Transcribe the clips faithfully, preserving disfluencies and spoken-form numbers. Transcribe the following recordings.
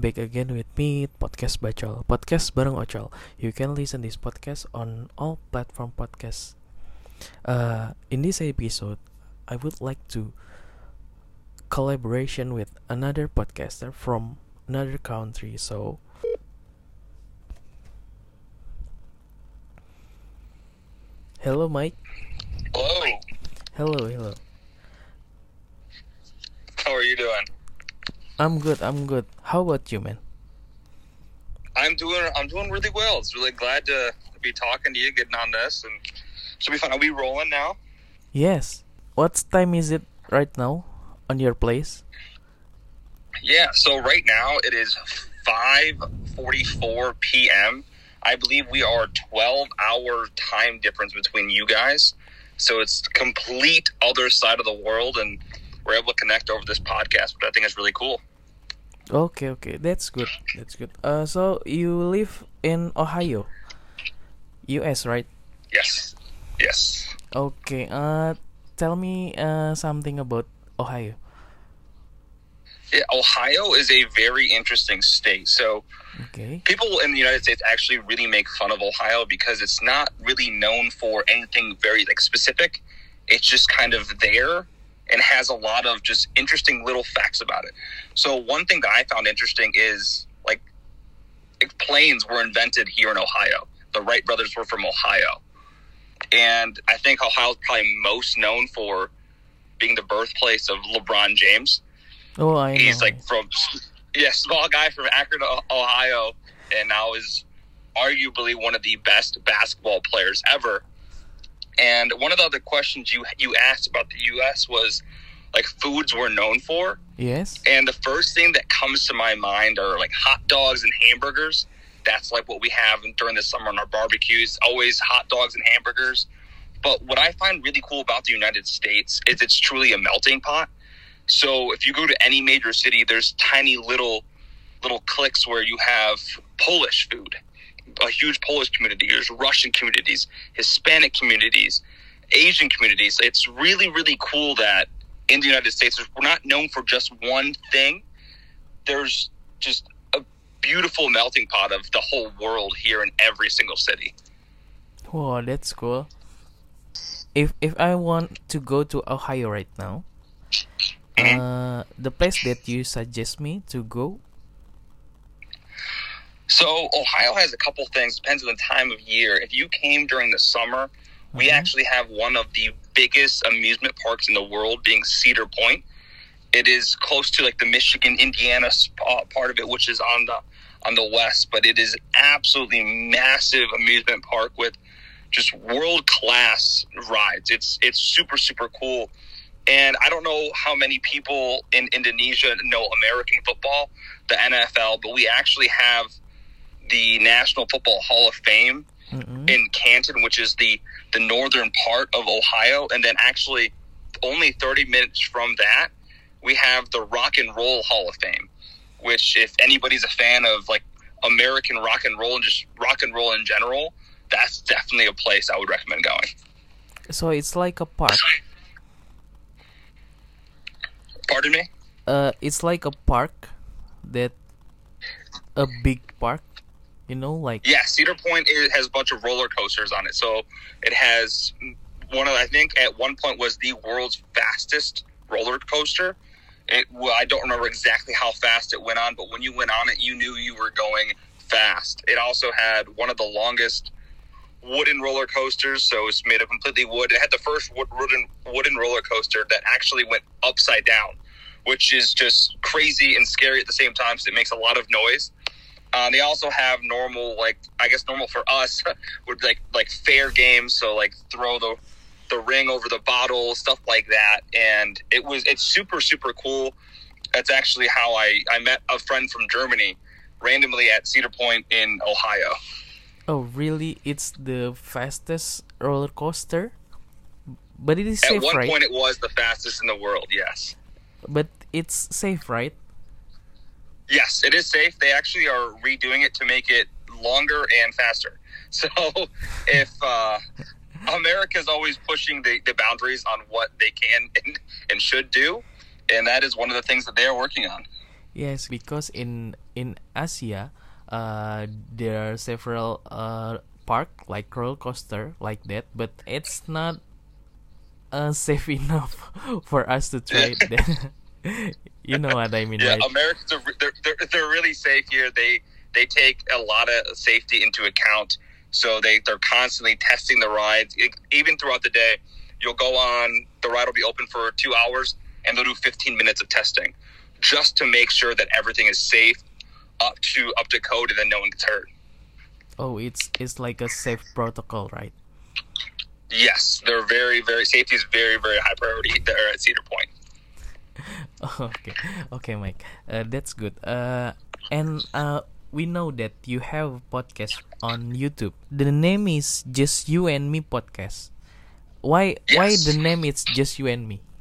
back again with me, Podcast Bacol, podcast bareng Ocol. You can listen this podcast on all platform podcasts. Uh, in this episode, I would like to collaboration with another podcaster from another country. So, hello, Mike. Hello. Hello, hello. How are you doing? I'm good. I'm good. How about you, man? I'm doing. I'm doing really well. It's really glad to be talking to you, getting on this, and should be fun. Are we rolling now? Yes. What time is it right now on your place? Yeah. So right now it is five forty-four p.m. I believe we are twelve hour time difference between you guys. So it's complete other side of the world, and we're able to connect over this podcast, which I think is really cool. Okay, okay, that's good. That's good. Uh, so you live in Ohio, U S, right? Yes. Yes. Okay. Uh, tell me uh something about Ohio. Yeah, Ohio is a very interesting state. So Okay. people in the United States actually really make fun of Ohio because it's not really known for anything very like specific. It's just kind of there and has a lot of just interesting little facts about it. So one thing that I found interesting is like, like planes were invented here in Ohio. The Wright brothers were from Ohio. And I think Ohio is probably most known for being the birthplace of LeBron James. Oh, I know. He's like from, yeah, small guy from Akron, Ohio, and now is arguably one of the best basketball players ever. And one of the other questions you you asked about the U S was like foods we're known for. Yes. And the first thing that comes to my mind are like hot dogs and hamburgers. That's like what we have during the summer on our barbecues, always hot dogs and hamburgers. But what I find really cool about the United States is it's truly a melting pot. So if you go to any major city, there's tiny little little cliques where you have Polish food, a huge Polish community. There's Russian communities, Hispanic communities, Asian communities. It's really, really cool that in the United States, we're not known for just one thing. There's just a beautiful melting pot of the whole world here in every single city. Wow, that's cool. If if I want to go to Ohio right now, uh, the place that you suggest me to go. So Ohio has a couple things, depends on the time of year. If you came during the summer, we Mhm. actually have one of the biggest amusement parks in the world, being Cedar Point. It is close to like the Michigan, Indiana spot, part of it, which is on the on the west, but it is absolutely massive amusement park with just world class rides. It's it's super super cool. And I don't know how many people in Indonesia know American football, the N F L, but we actually have the National Football Hall of Fame Mm-mm. in Canton, which is the, the northern part of Ohio. And then actually only thirty minutes from that, we have the Rock and Roll Hall of Fame, which if anybody's a fan of like American rock and roll and just rock and roll in general, that's definitely a place I would recommend going. So it's like a park. Pardon me? Uh, it's like a park that a big park. You know, like Yeah, Cedar Point is, has a bunch of roller coasters on it. So it has one of, I think at one point was the world's fastest roller coaster. It, well, I don't remember exactly how fast it went on, but when you went on it, you knew you were going fast. It also had one of the longest wooden roller coasters, so it's made of completely wood. It had the first wood, wooden, wooden roller coaster that actually went upside down, which is just crazy and scary at the same time, so it makes a lot of noise. Uh, they also have normal, like I guess normal for us would like like fair games, so like throw the the ring over the bottle, stuff like that. And it was it's super super cool. That's actually how I I met a friend from Germany randomly at Cedar Point in Ohio. oh really? It's the fastest roller coaster, but it is At safe, one right? point, it was the fastest in the world. Yes, But it's safe, right? yes, it is safe. They actually are redoing it to make it longer and faster. So if uh, America's always pushing the, the boundaries on what they can and, and should do, and that is one of the things that they are working on. Yes, because in in Asia, uh, there are several uh park like roller coaster like that, but it's not uh safe enough for us to try it there. You know what I mean, Yeah, right? Americans are they're, they're they're really safe here. They they take a lot of safety into account, so they they're constantly testing the rides. It, even throughout the day, you'll go on the ride will be open for two hours, and they'll do fifteen minutes of testing, just to make sure that everything is safe, up to up to code, and then no one gets hurt. Oh, it's it's like a safe protocol, right? Yes, they're very very safety is very very high priority there at Cedar Point. Okay, okay, Mike. Uh, that's good. Uh, and uh, we know that you have a podcast on YouTube. The name is Just You and Me Podcast. Why? Why Yes. the name is Just You and Me?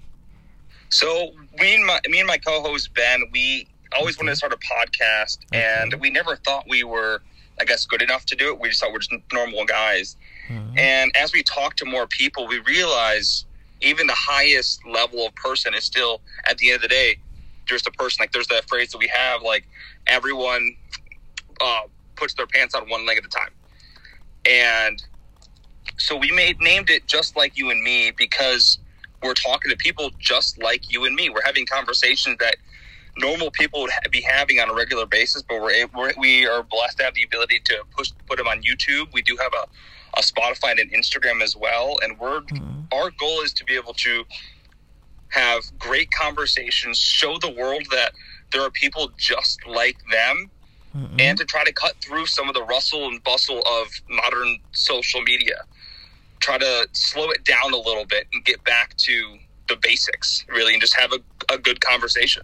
So me and my me and my co-host Ben, we always wanted to start a podcast, and Okay. we never thought we were, I guess, good enough to do it. We just thought we're just normal guys. Mhm. And as we talk to more people, we realize even the highest level of person is still, at the end of the day, just a person. Like there's that phrase that we have, like everyone uh, puts their pants on one leg at a time. And so we made named it Just Like You and Me because we're talking to people just like you and me. We're having conversations that normal people would ha- be having on a regular basis, but we're, a- we're we are blessed to have the ability to push put them on YouTube. We do have a, a Spotify and an Instagram as well, and we're Mhm. our goal is to be able to have great conversations, show the world that there are people just like them, Mhm. and to try to cut through some of the rustle and bustle of modern social media. Try to slow it down a little bit and get back to the basics, really, and just have a, a good conversation.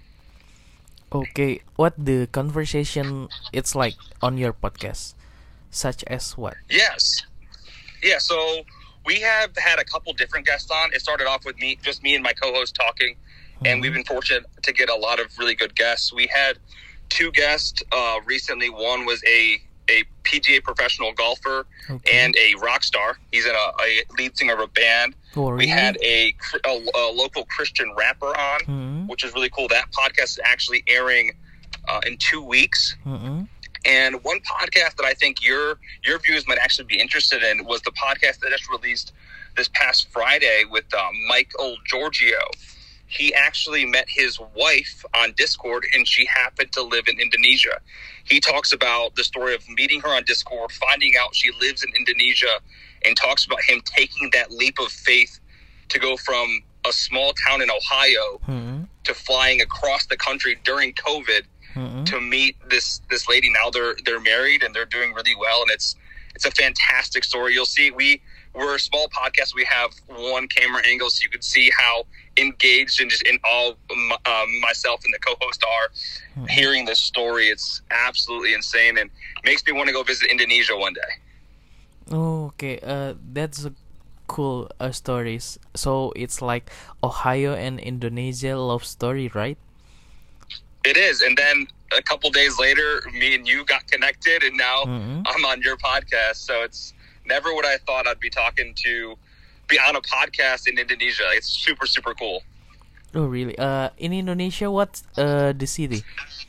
Okay, what the conversation it's like on your podcast, such as what? Yes. Yeah, so we have had a couple different guests on. It started off with me, just me and my co-host talking, and we've been fortunate to get a lot of really good guests. We had two guests uh, recently. One was a, a P G A professional golfer Okay. and a rock star. He's in a, a lead singer of a band. Oh, We really? had a, cr- a, a local Christian rapper on, Mhm. which is really cool. That podcast is actually airing uh, in two weeks. Mhm. And one podcast that I think your your viewers might actually be interested in was the podcast that just released this past Friday with um, Michael Giorgio. He actually met his wife on Discord, and she happened to live in Indonesia. He talks about the story of meeting her on Discord, finding out she lives in Indonesia, and talks about him taking that leap of faith to go from a small town in Ohio Mhm. to flying across the country during COVID Mhm. to meet this this lady. Now they're they're married and they're doing really well, and it's it's a fantastic story. You'll see we we're a small podcast. We have one camera angle, so you can see how engaged and just in all um, myself and the co-host are hearing this story. It's absolutely insane and makes me want to go visit Indonesia one day. Oh, okay. Uh, that's a cool uh, stories. So it's like Ohio and Indonesia love story, right? It is, and then a couple days later, me and you got connected, and now Mhm. I'm on your podcast. So it's never what I thought I'd be talking to, be on a podcast in Indonesia. It's super, super cool. Oh, really? Uh, in Indonesia, what's uh the city?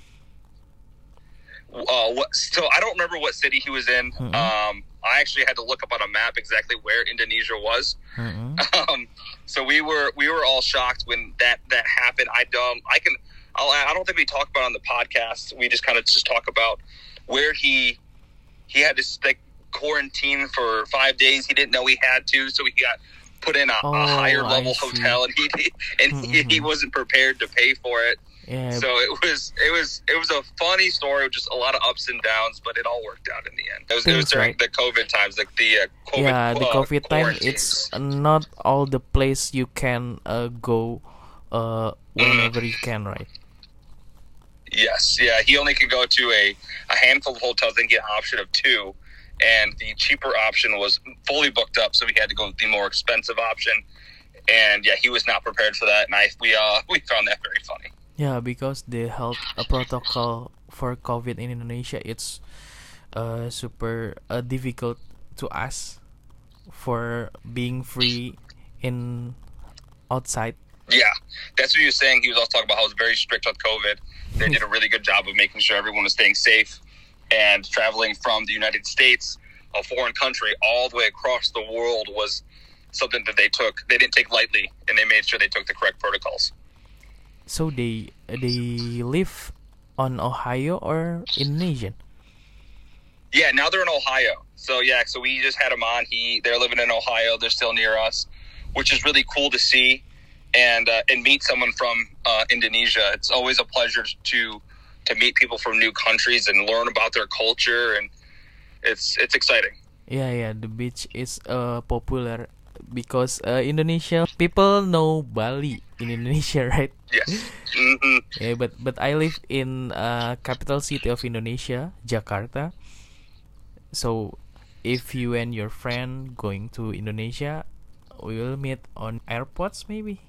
Uh, what, so I don't remember what city he was in. Mhm. Um, I actually had to look up on a map exactly where Indonesia was. Mhm. Um, so we were we were all shocked when that that happened. I don't I can I'll, I don't think we talk about it on the podcast. We just kind of just talk about where he he had to like quarantine for five days. He didn't know he had to, so he got put in a, Oh, a higher I level see. hotel, and he and he, he Mhm. wasn't prepared to pay for it. Yeah. So it was it was it was a funny story with just a lot of ups and downs, but it all worked out in the end. It was, it was Things, during right? the COVID times, like the uh, COVID, yeah, the uh, COVID time. quarantines. It's not all the place you can uh go uh whenever you can, right? Yes, yeah. He only could go to a, a handful of hotels and get an option of two, and the cheaper option was fully booked up, so we had to go with the more expensive option. And yeah, he was not prepared for that, and I we uh we found that very funny. Yeah, because the health uh, protocol for COVID in Indonesia, it's uh super uh, difficult to us for being free in outside. Yeah, that's what he was saying. He was also talking about how it was very strict with COVID. They did a really good job of making sure everyone was staying safe, and traveling from the United States, a foreign country, all the way across the world was something that they took. They didn't take lightly, and they made sure they took the correct protocols. So they they live on Ohio or Indonesian? Yeah, now they're in Ohio. So yeah, so we just had them on. He they're living in Ohio. They're still near us, which is really cool to see, and uh, and meet someone from uh, Indonesia. It's always a pleasure to to meet people from new countries and learn about their culture, and it's it's exciting. Yeah, yeah. The beach is uh popular because uh, Indonesia people know Bali in Indonesia, right? Yes. Mm-hmm. Yeah, but but I live in uh capital city of Indonesia, Jakarta. So if you and your friend going to Indonesia, we will meet on airports maybe.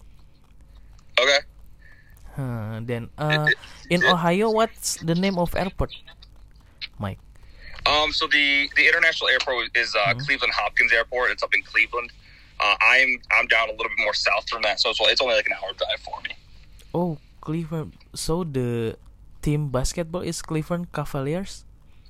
Okay. Huh, then uh in Ohio, what's the name of airport, Mike? Um. So the the international airport is uh, Mhm. Cleveland Hopkins Airport. It's up in Cleveland. Uh, I'm I'm down a little bit more south from that, so it's, it's only like an hour drive for me. Oh, Cleveland. So the team basketball is Cleveland Cavaliers?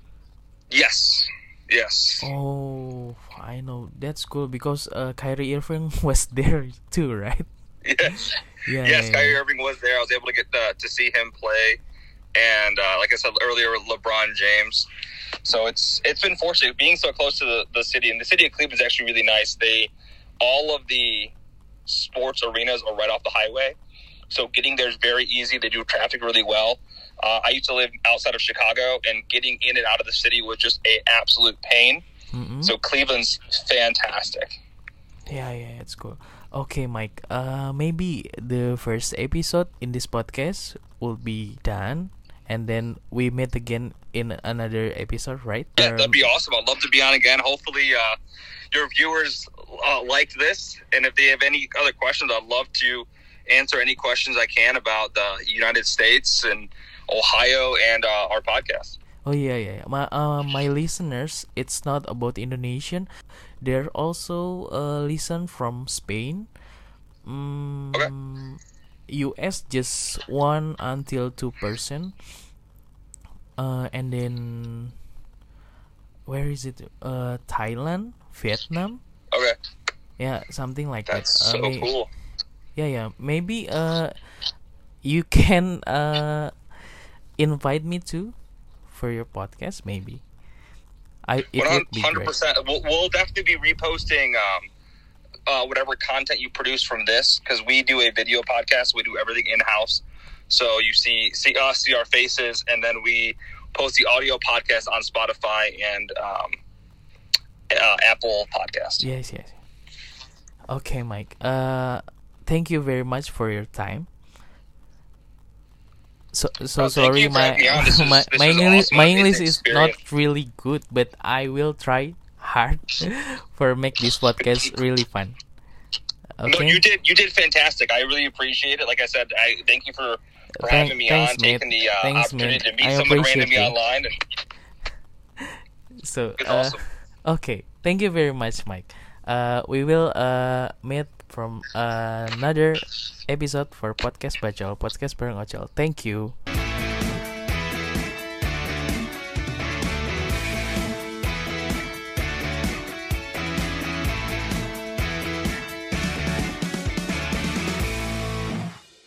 Yes. Yes. Oh, I know. That's cool because uh, Kyrie Irving was there too, right? Yes. Yeah. Yes. yeah, Kyrie yeah. Irving was there. I was able to get uh, to see him play, and uh, like I said earlier, LeBron James. So it's it's been fortunate being so close to the, the city, and the city of Cleveland is actually really nice. They all of the sports arenas are right off the highway, so getting there is very easy. They do traffic really well. Uh, I used to live outside of Chicago, and getting in and out of the city was just a absolute pain. Mm-mm. So Cleveland's fantastic. Yeah, yeah, it's cool. Okay, Mike. Uh, maybe the first episode in this podcast will be done, and then we meet again in another episode, right? Yeah, Or- that'd be awesome. I'd love to be on again. Hopefully, uh, your viewers uh, liked this, and if they have any other questions, I'd love to answer any questions I can about the United States and Ohio and uh, our podcast. Oh yeah, yeah. yeah. My uh, my listeners, it's not about Indonesian. They're also uh, listen from Spain. Mm, Okay. U S just one until two percent. Uh, and then where is it? Uh, Thailand, Vietnam. Okay, Yeah, something like that's that. Uh, so may- cool. Yeah, yeah. Maybe uh, you can uh invite me to for your podcast. Maybe I it would be One hundred great. percent. We'll, we'll definitely be reposting um, uh, whatever content you produce from this, because we do a video podcast. We do everything in house, so you see see us, see our faces, and then we post the audio podcast on Spotify and um, uh, Apple Podcast. Yes, yes. Okay, Mike. Uh, thank you very much for your time. So so Oh, thank sorry, you for my having me on. This is- my this my is English awesome. my It's an English is not experience. really good, but I will try hard for make this podcast really fun. No, Okay. you did you did fantastic. I really appreciate it. Like I said, I thank you for, for Thank- having me thanks, on, mate. taking the uh, Thanks, opportunity mate. to meet I someone appreciate randomly you. online. And So it's uh, awesome. okay, thank you very much, Mike. Uh, we will uh meet from another episode for podcast Bacol, podcast bareng Ocol. Thank you.